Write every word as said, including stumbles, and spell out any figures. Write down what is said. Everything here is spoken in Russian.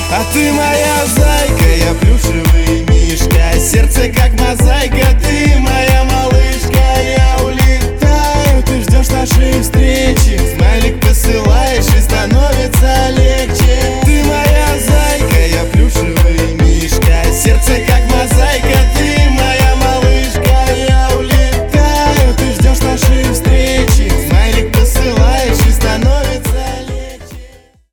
А ты моя зайка, я плюшевый мишка, сердце как мозаика, ты